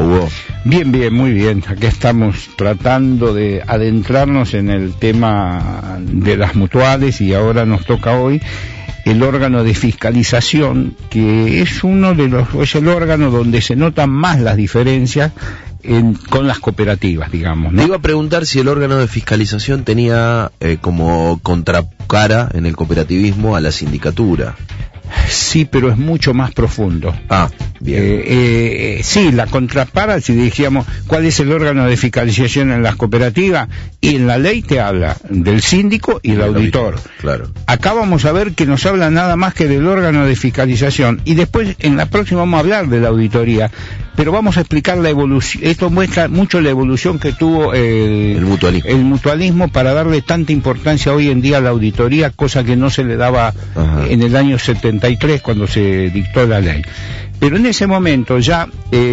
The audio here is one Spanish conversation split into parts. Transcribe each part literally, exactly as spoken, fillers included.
Hugo? Bien, bien, muy bien. Aquí estamos tratando de adentrarnos en el tema de las mutuales y ahora nos toca hoy el órgano de fiscalización, que es uno de los, es el órgano donde se notan más las diferencias en, con las cooperativas, digamos, ¿no? Te iba a preguntar si el órgano de fiscalización tenía eh, como contracara en el cooperativismo a la sindicatura. Sí, pero es mucho más profundo. Ah, bien. Eh, eh, sí, la contrapara, si dijéramos, ¿cuál es el órgano de fiscalización en las cooperativas? Y en la ley te habla del síndico y el, el auditor. auditor. Claro. Acá vamos a ver que nos habla nada más que del órgano de fiscalización. Y después, en la próxima, vamos a hablar de la auditoría. Pero vamos a explicar la evolución. Esto muestra mucho la evolución que tuvo el, el, mutualismo. el mutualismo para darle tanta importancia hoy en día a la auditoría, cosa que no se le daba Ajá. en el año setenta y tres cuando se dictó la ley. Pero en ese momento ya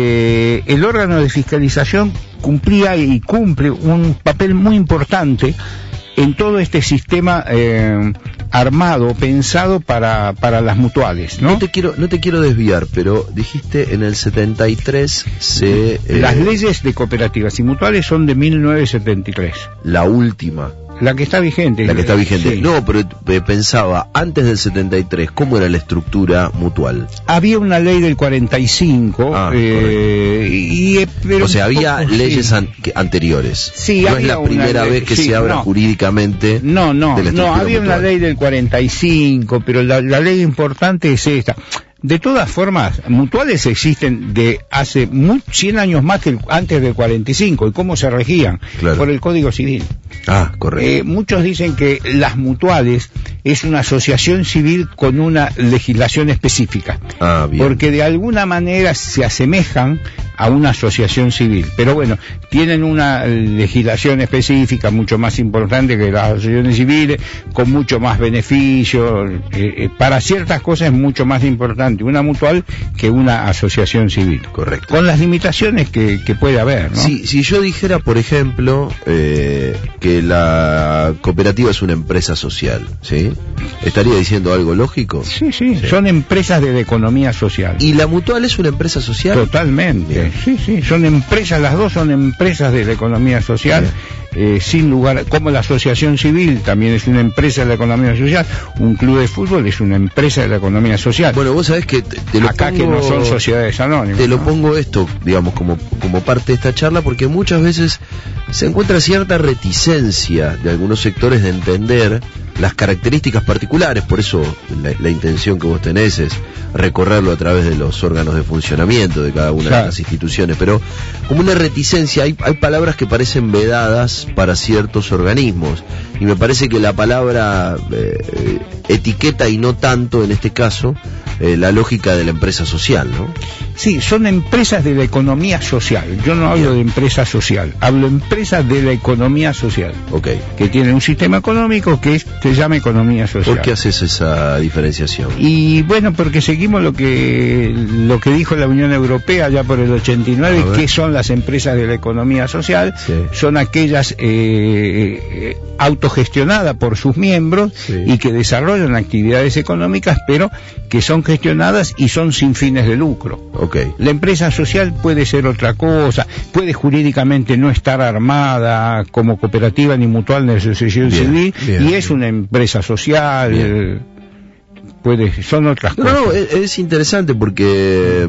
eh, el órgano de fiscalización cumplía y cumple un papel muy importante en todo este sistema eh, armado, pensado para para las mutuales, ¿no? No te quiero no te quiero desviar, pero dijiste en el setenta y tres se... Eh, las leyes de cooperativas y mutuales son de mil novecientos setenta y tres. La última. La que está vigente. La que está vigente. Sí. No, pero eh, pensaba, antes del setenta y tres, ¿cómo era la estructura mutual? Había una ley del cuarenta y cinco. Ah, eh, y, pero o sea, había poco, leyes sí. an anteriores. Sí, no es la primera ley, vez que sí, se habla no. jurídicamente No, no, de la no, había mutual. una ley del cuarenta y cinco, pero la, la ley importante es esta. De todas formas, mutuales existen de hace muy, cien años más que el, antes del cuarenta y cinco. ¿Y cómo se regían? Claro. Por el Código Civil. Ah, correcto. Eh, muchos dicen que las mutuales es una asociación civil con una legislación específica. Ah, bien. Porque de alguna manera se asemejan a una asociación civil. Pero bueno, tienen una legislación específica mucho más importante que las asociaciones civiles, con mucho más beneficio. Eh, eh, para ciertas cosas es mucho más importante una mutual que una asociación civil. Correcto. Con las limitaciones que, que puede haber, ¿no? Si, si yo dijera, por ejemplo, eh, que la cooperativa es una empresa social, ¿sí? ¿Estaría diciendo algo lógico? Sí, sí, sí. Son empresas de la economía social. ¿Y la mutual es una empresa social? Totalmente. Bien. Sí, sí, son empresas, las dos son empresas de la economía social. Eh, sin lugar, como la asociación civil también es una empresa de la economía social, un club de fútbol es una empresa de la economía social. Bueno, vos sabés que te, te lo acá pongo, que no son sociedades anónimas. Te lo ¿no? pongo esto, digamos, como, como parte de esta charla, porque muchas veces se encuentra cierta reticencia de algunos sectores de entender las características particulares, por eso la, la intención que vos tenés es recorrerlo a través de los órganos de funcionamiento de cada una claro. de las instituciones, pero como una reticencia, hay, hay palabras que parecen vedadas para ciertos organismos, y me parece que la palabra eh, etiqueta y no tanto en este caso eh, la lógica de la empresa social, ¿no? Sí, son empresas de la economía social. Yo no hablo Bien. de empresa social, hablo de empresas de la economía social. Okay. Que tienen un sistema económico que es, se llama economía social. ¿Por qué haces esa diferenciación? Y bueno, porque seguimos lo que lo que dijo la Unión Europea ya por el ochenta y nueve, que son las empresas de la economía social. Sí. Son aquellas eh, eh, autogestionadas por sus miembros sí. y que desarrollan actividades económicas, pero que son gestionadas y son sin fines de lucro. Okay. La empresa social puede ser otra cosa, puede jurídicamente no estar armada como cooperativa ni mutual ni asociación bien, civil bien, y bien. es una empresa social, eh, puede, son otras no, cosas. No, es, es interesante porque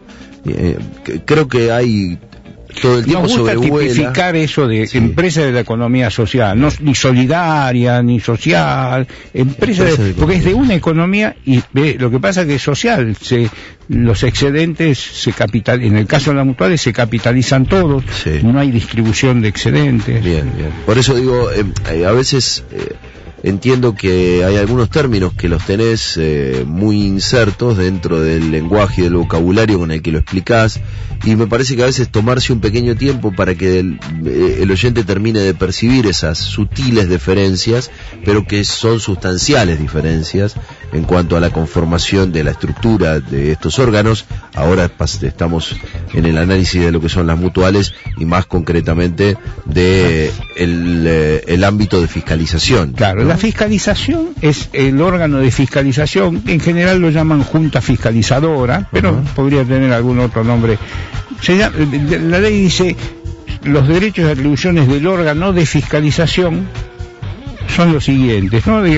eh, creo que hay todo el tiempo nos gusta sobrevuela. tipificar eso de sí. empresa de la economía social, no ni solidaria ni social, empresa, empresa de, de porque es de una economía y ve, lo que pasa es que es social, se, los excedentes se capital, en el caso de las mutuales se capitalizan todos, sí. no hay distribución de excedentes. Bien, bien. Por eso digo, eh, a veces eh, entiendo que hay algunos términos que los tenés eh, muy insertos dentro del lenguaje y del vocabulario con el que lo explicás, y me parece que a veces tomarse un pequeño tiempo para que el, el oyente termine de percibir esas sutiles diferencias, pero que son sustanciales diferencias en cuanto a la conformación de la estructura de estos órganos. Ahora estamos en el análisis de lo que son las mutuales y más concretamente de el, el ámbito de fiscalización. Claro, ¿no? La fiscalización es el órgano de fiscalización, en general lo llaman junta fiscalizadora, pero uh-huh. podría tener algún otro nombre. Se llama, la ley dice, los derechos y atribuciones del órgano de fiscalización son los siguientes, ¿no?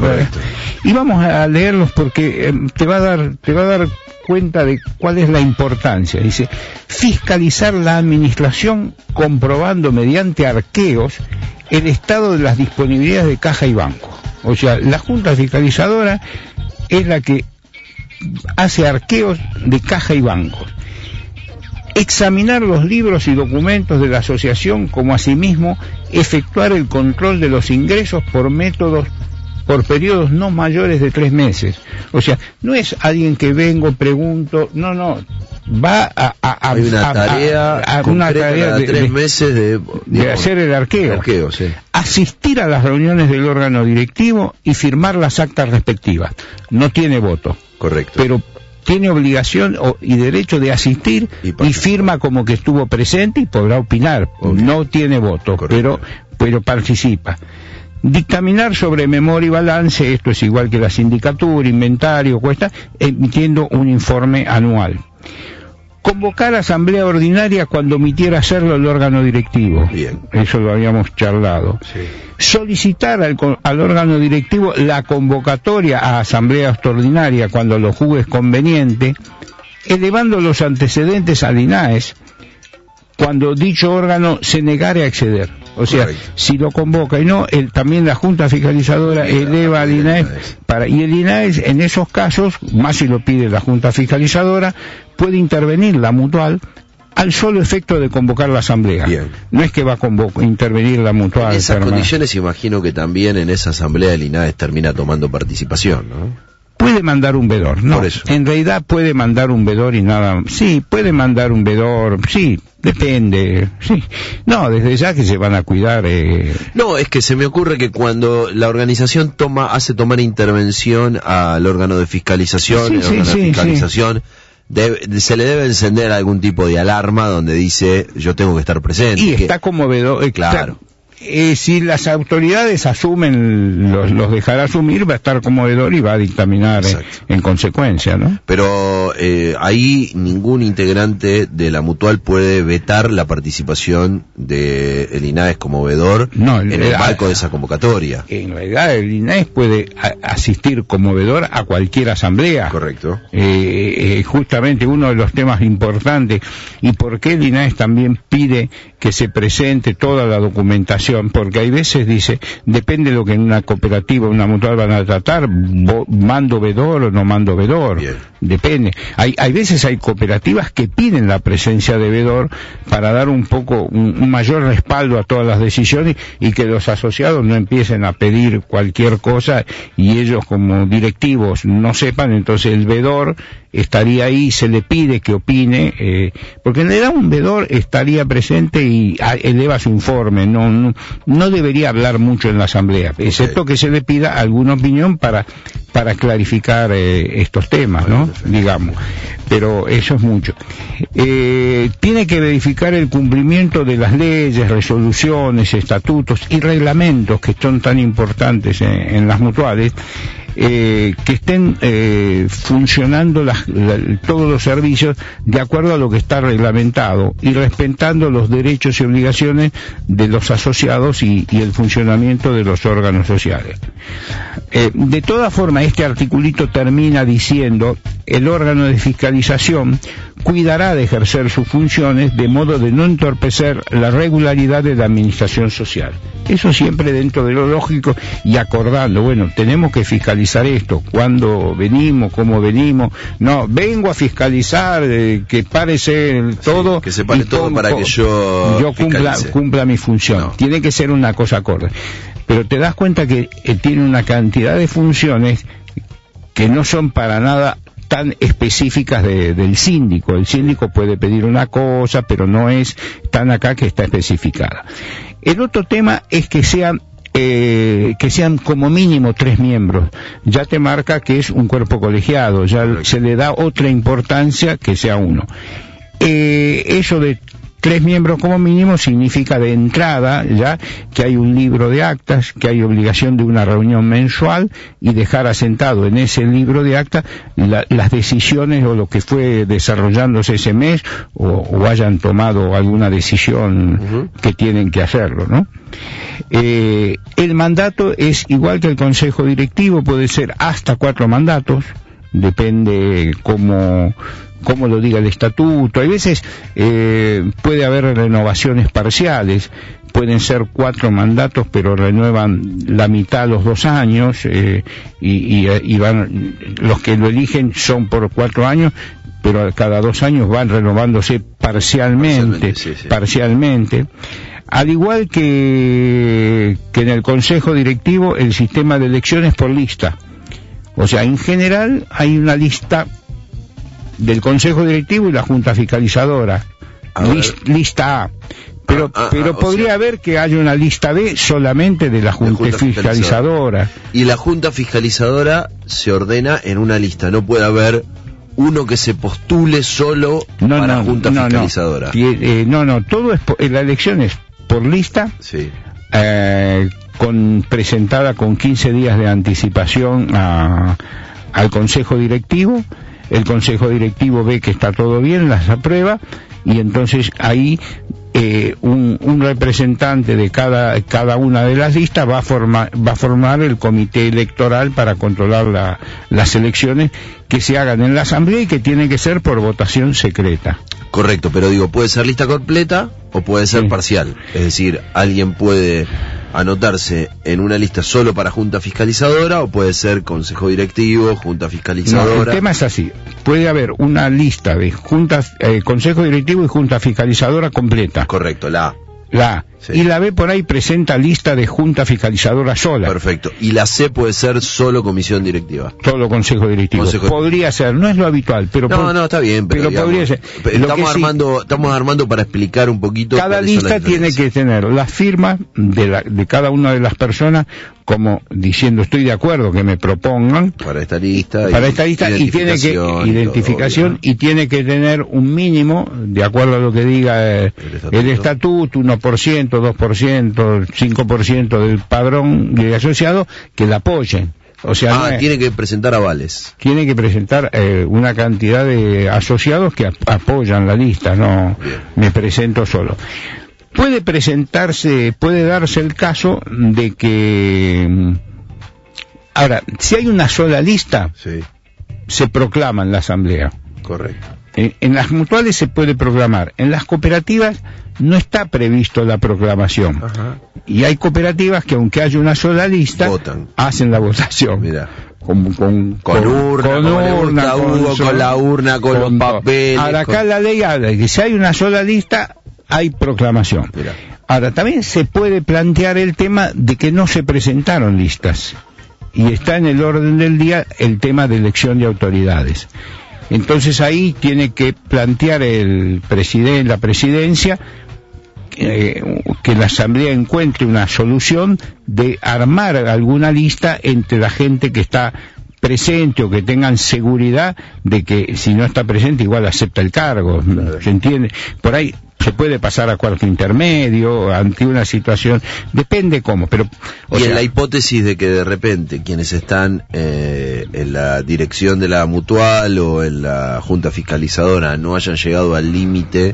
Y vamos a leerlos porque eh, te va a dar, te va a dar cuenta de cuál es la importancia. Dice, fiscalizar la administración comprobando mediante arqueos el estado de las disponibilidades de caja y banco. O sea, la Junta Fiscalizadora es la que hace arqueos de caja y bancos. Examinar los libros y documentos de la asociación, como asimismo efectuar el control de los ingresos por métodos, por periodos no mayores de tres meses. O sea, no es alguien que vengo, pregunto, no, no, va a... a, a Hay una a, tarea, a, a una tarea de, tres de, meses de, de digamos, hacer el arqueo. arqueo sí. Asistir a las reuniones del órgano directivo y firmar las actas respectivas. No tiene voto. Correcto. Pero tiene obligación o, y derecho de asistir y, y firma como que estuvo presente y podrá opinar. Okay. No tiene voto, pero, pero participa. Dictaminar sobre memoria y balance, esto es igual que la sindicatura, inventario, cuesta, emitiendo un informe anual. Convocar asamblea ordinaria cuando omitiera hacerlo el órgano directivo. Bien. Eso lo habíamos charlado. Sí. Solicitar al, al órgano directivo la convocatoria a asamblea extraordinaria cuando lo juzgue conveniente, elevando los antecedentes al I N A E S cuando dicho órgano se negare a acceder. O sea, correcto, si lo convoca y no, el, también la Junta Fiscalizadora sí, eleva al I N A E S, para, y el I N A E S en esos casos, más si lo pide la Junta Fiscalizadora, puede intervenir la mutual al solo efecto de convocar la asamblea. Bien. No es que va a convocar, intervenir la mutual. En esas permanente. Condiciones imagino que también en esa asamblea el I N A E S termina tomando participación, ¿no? Puede mandar un vedor, no, por eso. En realidad puede mandar un vedor y nada, sí, puede mandar un vedor, sí, depende, sí, no, desde ya que se van a cuidar. Eh... No, es que se me ocurre que cuando la organización toma, hace tomar intervención al órgano de fiscalización, sí, el sí, órgano sí, de fiscalización, sí. Debe, se le debe encender algún tipo de alarma donde dice yo tengo que estar presente. Y que... está como vedor, eh, claro. Eh, si las autoridades asumen, los, los dejará asumir, va a estar como vedor y va a dictaminar eh, en consecuencia, ¿no? Pero eh, ahí ningún integrante de la mutual puede vetar la participación de el I N A E S como vedor no, en el marco de esa convocatoria. En realidad el I N A E S puede a, asistir como vedor a cualquier asamblea. Correcto. Eh, eh, justamente uno de los temas importantes, y por qué el I N A E S también pide que se presente toda la documentación, porque hay veces dice, depende de lo que en una cooperativa, una mutual van a tratar, mando vedor o no mando vedor. Bien. Depende. Hay, hay veces hay cooperativas que piden la presencia de vedor para dar un poco, un, un mayor respaldo a todas las decisiones y que los asociados no empiecen a pedir cualquier cosa y ellos como directivos no sepan, entonces el vedor estaría ahí, se le pide que opine, eh, porque en realidad un vedor estaría presente y a, eleva su informe, no, no, no debería hablar mucho en la asamblea, excepto que se le pida alguna opinión para para clarificar eh, estos temas, ¿no? Digamos, pero eso es mucho. Eh, tiene que verificar el cumplimiento de las leyes, resoluciones, estatutos y reglamentos que son tan importantes en, en las mutuales, eh, que estén eh, funcionando las, la, todos los servicios de acuerdo a lo que está reglamentado y respetando los derechos y obligaciones de los asociados y, y el funcionamiento de los órganos sociales. Eh, de todas formas, este articulito termina diciendo: el órgano de fiscalización cuidará de ejercer sus funciones de modo de no entorpecer la regularidad de la administración social. Eso siempre dentro de lo lógico y acordando, bueno, tenemos que fiscalizar esto, cuándo venimos, cómo venimos, no, vengo a fiscalizar, eh, que parece todo, sí, que se pare todo con, para que yo yo cumpla, cumpla mi función. No. Tiene que ser una cosa acorde. Pero te das cuenta que eh, tiene una cantidad de funciones que no son para nada tan específicas de, del síndico. El síndico puede pedir una cosa, pero no es tan acá que está especificada. El otro tema es que sean eh, que sean como mínimo tres miembros. Ya te marca que es un cuerpo colegiado, ya se le da otra importancia que sea uno. Eh, eso de tres miembros como mínimo significa de entrada ya que hay un libro de actas, que hay obligación de una reunión mensual y dejar asentado en ese libro de actas la, las decisiones o lo que fue desarrollándose ese mes o, o hayan tomado alguna decisión uh-huh. que tienen que hacerlo, ¿no? Eh, el mandato es igual que el consejo directivo, puede ser hasta cuatro mandatos, depende cómo como lo diga el estatuto. Hay veces eh, puede haber renovaciones parciales, pueden ser cuatro mandatos pero renuevan la mitad los dos años eh, y, y, y van, los que lo eligen son por cuatro años pero cada dos años van renovándose parcialmente, parcialmente, sí, sí. parcialmente. Al igual que, que en el consejo directivo el sistema de elecciones por lista, o sea, en general hay una lista del Consejo Directivo y la Junta Fiscalizadora, List, lista A, pero, ah, ah, pero ah, podría sea, haber que haya una lista B solamente de la Junta, de junta Fiscalizadora. Fiscalizadora. Y la Junta Fiscalizadora se ordena en una lista, no puede haber uno que se postule solo no, para la no, Junta no, Fiscalizadora. No, eh, no, no, todo es, por, la elección es por lista, sí. eh, con, presentada con quince días de anticipación a, al Consejo Directivo. El Consejo Directivo ve que está todo bien, las aprueba, y entonces ahí eh, un, un representante de cada cada una de las listas va a formar va a formar el comité electoral para controlar la, las elecciones que se hagan en la asamblea y que tienen que ser por votación secreta. Correcto, pero digo, puede ser lista completa o puede ser sí. parcial, es decir, alguien puede anotarse en una lista solo para Junta Fiscalizadora o puede ser Consejo Directivo, Junta Fiscalizadora. No, el tema es así, puede haber una lista de juntas, eh, Consejo Directivo y Junta Fiscalizadora completa. Correcto, la A. La A. Sí. Y la B por ahí presenta lista de Junta Fiscalizadora sola. Perfecto. Y la C puede ser solo Comisión Directiva. Solo Consejo Directivo. Consejo... Podría ser, no es lo habitual, pero... No, por... no, está bien, pero, pero digamos, podría ser. Estamos armando, sí, estamos armando para explicar un poquito... Cada lista tiene que tener las firmas de, la, de cada una de las personas, como diciendo estoy de acuerdo que me propongan para esta lista, para esta lista y tiene que identificación y, todo, y tiene que tener un mínimo de acuerdo a lo que diga eh, el, estatuto. el estatuto, uno por ciento, dos por ciento, cinco por ciento del padrón de asociados que la apoyen. O sea, ah, no es, tiene que presentar avales. Tiene que presentar eh, una cantidad de asociados que ap apoyan la lista, no Bien. me presento solo. Puede presentarse, puede darse el caso de que... Ahora, si hay una sola lista, sí. se proclama en la asamblea. Correcto. En, en las mutuales se puede proclamar, en las cooperativas no está previsto la proclamación. Ajá. Y hay cooperativas que aunque haya una sola lista, votan, hacen la votación. Mira. Con, con, con, con urna, con, urna, con, Hugo, con la urna, con, con los papeles. Ahora acá con... la ley habla de que si hay una sola lista, hay proclamación. Mira. Ahora también se puede plantear el tema de que no se presentaron listas. Y está en el orden del día el tema de elección de autoridades. Entonces ahí tiene que plantear el presidente, la presidencia, eh, que la asamblea encuentre una solución de armar alguna lista entre la gente que está presente o que tengan seguridad de que si no está presente igual acepta el cargo, ¿se entiende? Por ahí se puede pasar a cuarto intermedio ante una situación, depende cómo, pero... O y sea, en la hipótesis de que de repente quienes están eh, en la dirección de la mutual o en la junta fiscalizadora no hayan llegado al límite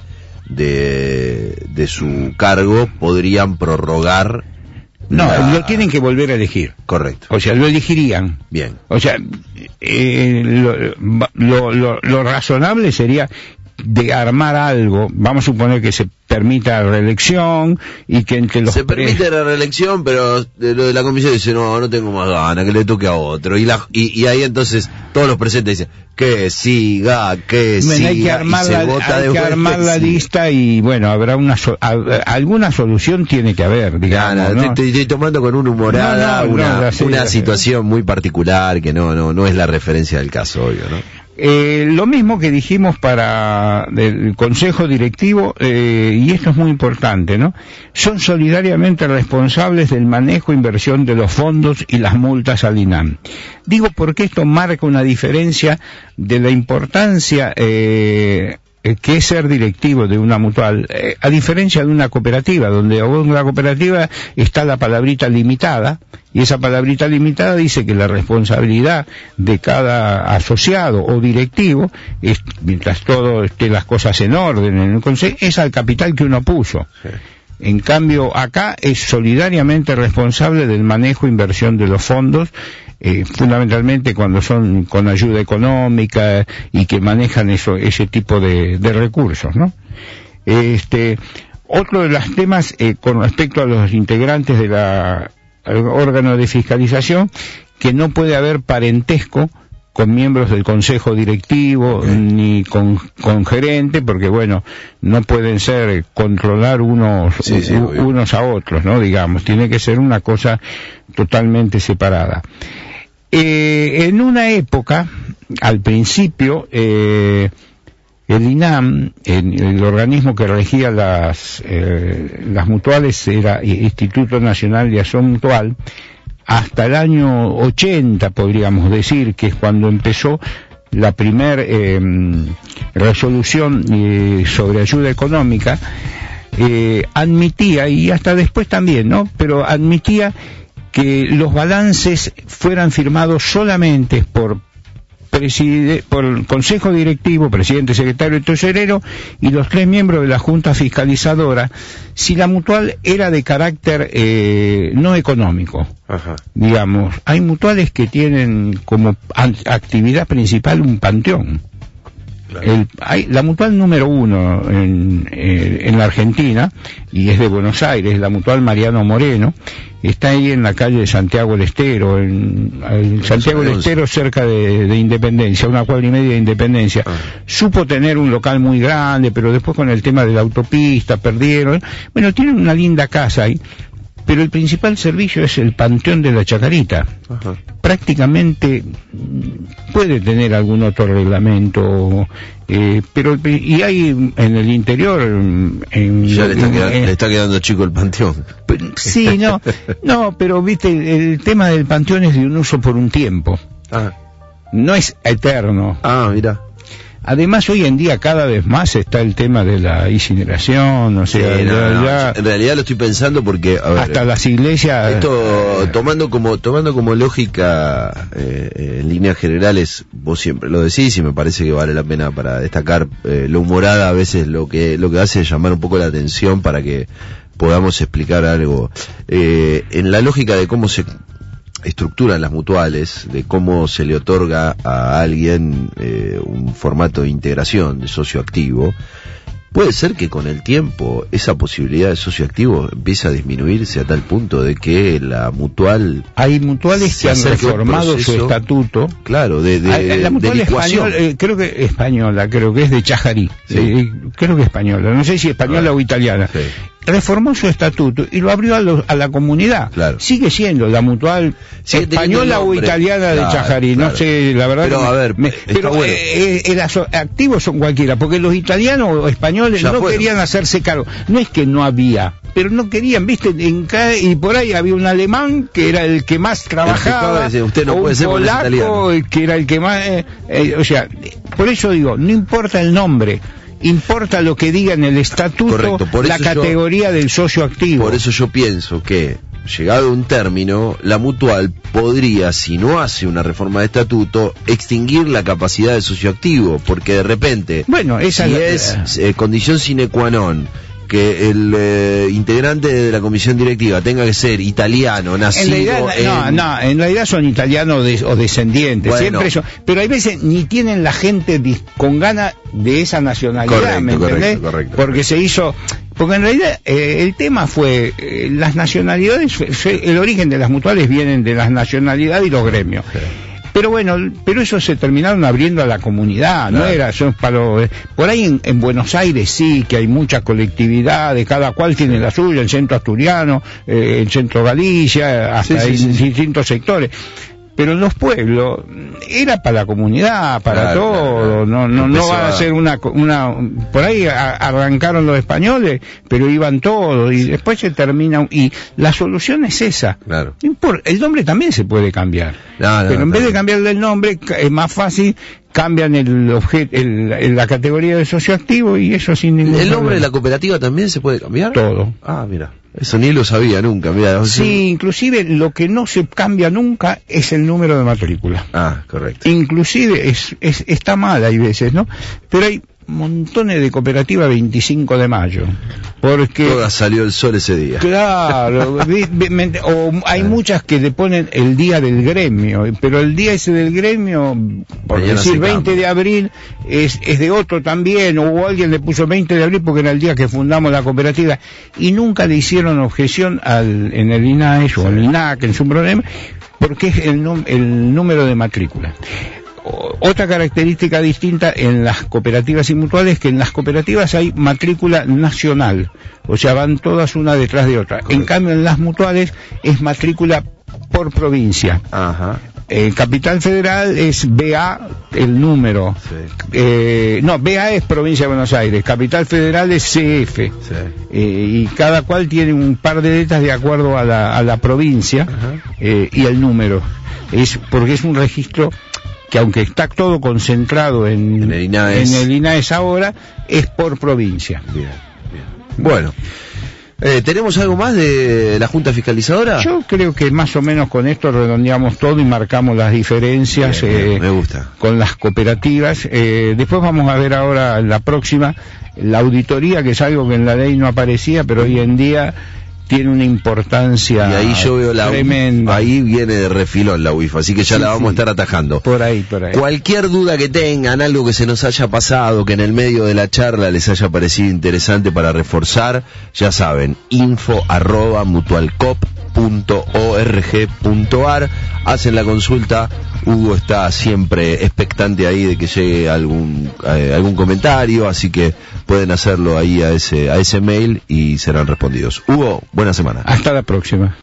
de, de su cargo, podrían prorrogar... No, la... lo tienen que volver a elegir. Correcto. O sea, lo elegirían. Bien. O sea, eh, lo, lo, lo, lo razonable sería de armar algo, vamos a suponer que se permita la reelección y que entre los... Se permite la reelección, pero de lo de la comisión dice, no, no tengo más ganas, que le toque a otro. Y la y, y ahí entonces todos los presentes dicen, que siga, que bueno, siga, hay que armar y se la, vota hay de que armar la lista y bueno, habrá una so, a, alguna solución tiene que haber, digamos, no, no, ¿no? Estoy, estoy tomando con una humorada no, no, una, no, sí, una sí, situación sí. muy particular que no, no, no es la referencia del caso, obvio, ¿no? Eh, lo mismo que dijimos para el Consejo Directivo, eh, y esto es muy importante, ¿no? Son solidariamente responsables del manejo e inversión de los fondos y las multas al INAM. Digo porque esto marca una diferencia de la importancia eh, eh, qué es ser directivo de una mutual, eh, a diferencia de una cooperativa, donde en la cooperativa está la palabrita limitada, y esa palabrita limitada dice que la responsabilidad de cada asociado o directivo, es, mientras todo esté las cosas en orden en el consejo, es al capital que uno puso. Sí. En cambio, acá es solidariamente responsable del manejo e inversión de los fondos, eh, fundamentalmente cuando son con ayuda económica y que manejan eso, ese tipo de, de recursos, ¿no? Este, otro de los temas eh, con respecto a los integrantes de la órgano de fiscalización, que no puede haber parentesco con miembros del consejo directivo, okay, ni con, con gerente, porque bueno, no pueden ser controlar unos, sí, sí, u, unos a otros, ¿no? Digamos, tiene que ser una cosa totalmente separada. Eh, en una época, al principio, eh, el INAM, el, el organismo que regía las, eh, las mutuales, era Instituto Nacional de Acción Mutual. Hasta el año ochenta, podríamos decir, que es cuando empezó la primer eh, resolución eh, sobre ayuda económica, eh, admitía, y hasta después también, ¿no?, pero admitía que los balances fueran firmados solamente por preside, por el Consejo Directivo, presidente, secretario y tesorero, y los tres miembros de la Junta Fiscalizadora, si la mutual era de carácter eh, no económico. Ajá. Digamos, hay mutuales que tienen como actividad principal un panteón. Claro. El, hay, la mutual número uno en, eh, en la Argentina, y es de Buenos Aires, la mutual Mariano Moreno, está ahí en la calle de Santiago del Estero, en, en Santiago del Estero, cerca de, de Independencia, una cuadra y media de Independencia. Ah. Supo tener un local muy grande, pero después con el tema de la autopista perdieron. Bueno, tienen una linda casa ahí, pero el principal servicio es el Panteón de la Chacarita. Ajá. Prácticamente puede tener algún otro reglamento, eh, pero y hay en el interior en, ya le está, en, quedando, en, le está quedando chico el panteón. Sí, no, no, pero viste, el tema del panteón es de un uso por un tiempo. Ah. No es eterno. Ah, mira. Además, hoy en día cada vez más está el tema de la incineración, o sea, sí, no, ya, no, ya, en realidad lo estoy pensando porque a ver, hasta las iglesias, esto eh, tomando como tomando como lógica eh, en líneas generales, vos siempre lo decís y me parece que vale la pena para destacar eh, lo humorada a veces lo que lo que hace es llamar un poco la atención para que podamos explicar algo eh, en la lógica de cómo se estructuran las mutuales, de cómo se le otorga a alguien eh, un formato de integración de socio activo. Puede ser que con el tiempo esa posibilidad de socio activo empiece a disminuirse a tal punto de que la mutual... Hay mutuales que han reformado proceso, su estatuto. Claro, de, de, Hay, la mutual de español, eh, creo que española, creo que es de Chajarí. Sí. Eh, creo que española, no sé si española ah, o italiana. Sí. Reformó su estatuto y lo abrió a, lo, a la comunidad. Claro. Sigue siendo la mutual Sigue española o italiana claro, de Chajarí, claro. No sé, la verdad. Pero que a me, ver, me, pero bueno. eh, eh, los activos son cualquiera, porque los italianos o españoles ya no fueron. Querían hacerse cargo. No es que no había, pero no querían, viste, en cada, y por ahí había un alemán que era el que más trabajaba, decir, usted no o puede un ser polaco que era el que más, eh, eh, o sea, por eso digo, no importa el nombre. Importa lo que diga en el estatuto, la categoría yo, del socio activo. Por eso yo pienso que, llegado a un término, la mutual podría, si no hace una reforma de estatuto, extinguir la capacidad de socio activo, porque de repente, bueno, esa si es, es eh, condición sine qua non que el eh, integrante de la comisión directiva tenga que ser italiano, nacido en realidad, en... No, no, en realidad son italianos de, o descendientes, bueno, siempre son, pero hay veces ni tienen la gente con ganas de esa nacionalidad, correcto, ¿me entendés? Correcto, correcto, porque correcto. se hizo, porque en realidad eh, el tema fue, eh, las nacionalidades, fue, el origen de las mutuales vienen de las nacionalidades y los gremios. Sí. Pero bueno, pero eso se terminaron abriendo a la comunidad, ¿no? Claro. Era, son para los, por ahí en, en Buenos Aires sí, que hay mucha colectividad, de cada cual tiene la suya, el centro asturiano, eh, el centro Galicia, hasta sí, sí, en sí. distintos sectores. Pero en los pueblos era para la comunidad, para claro, todo, claro. no no no va a ser una una por ahí a, arrancaron los españoles, pero iban todos y después se termina y la solución es esa. Claro. El nombre también se puede cambiar, no, no, pero en no, vez no. de cambiarle el nombre es más fácil cambian el objeto, el, el, la categoría de socio activo y eso sin ningún ¿El nombre problema. de la cooperativa también se puede cambiar? Todo. Ah, mira, eso ni lo sabía nunca, mira. Sí, sea... inclusive lo que no se cambia nunca es el número de matrícula. Ah, correcto. Inclusive es, es, está mal hay veces, ¿no? Pero hay montones de cooperativas veinticinco de mayo, porque todas salió el sol ese día. Claro, o hay muchas que le ponen el día del gremio, pero el día ese del gremio, por Mañana decir veinte de abril, es, es de otro también, o alguien le puso veinte de abril porque era el día que fundamos la cooperativa, y nunca le hicieron objeción al, en el I N A E S o al I N A C en su problema, porque es el, el número de matrícula. Otra característica distinta en las cooperativas y mutuales es que en las cooperativas hay matrícula nacional, o sea, van todas una detrás de otra. Correcto. En cambio, en las mutuales es matrícula por provincia. Ajá. En Capital Federal es B A el número. Sí. Eh, no, B A es Provincia de Buenos Aires, Capital Federal es C F. Sí. Eh, y cada cual tiene un par de letras de acuerdo a la, a la provincia eh, y el número. Es porque es un registro que aunque está todo concentrado en, en el I N A E S, en el I N A E S ahora, es por provincia. Bien, bien. Bueno, eh, ¿tenemos algo más de la Junta Fiscalizadora? Yo creo que más o menos con esto redondeamos todo y marcamos las diferencias bien, bien, eh, me gusta. Con las cooperativas. Eh, después vamos a ver ahora la próxima, la auditoría, que es algo que en la ley no aparecía, pero hoy en día tiene una importancia y ahí yo veo la tremenda. U I F, ahí viene de refilón la U I F, así que ya sí, la vamos sí. a estar atajando. Por ahí, por ahí. Cualquier duda que tengan, algo que se nos haya pasado, que en el medio de la charla les haya parecido interesante para reforzar, ya saben, info arroba mutualcop punto org punto ar, hacen la consulta. Hugo está siempre expectante ahí de que llegue algún eh, algún comentario, así que pueden hacerlo ahí a ese a ese mail y serán respondidos. Hugo, buena semana. Hasta la próxima.